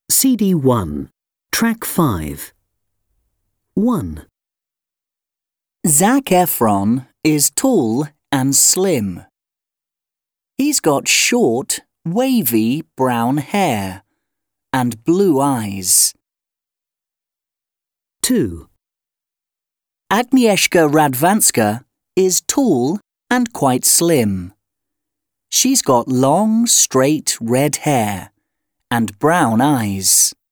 CD 1, Track 5. 1. Zac Efron is tall and slim. He's got short, wavy brown hair and blue eyes. 2. Agnieszka Radwanska is tall and quite slim. She's got long, straight red hair and brown eyes.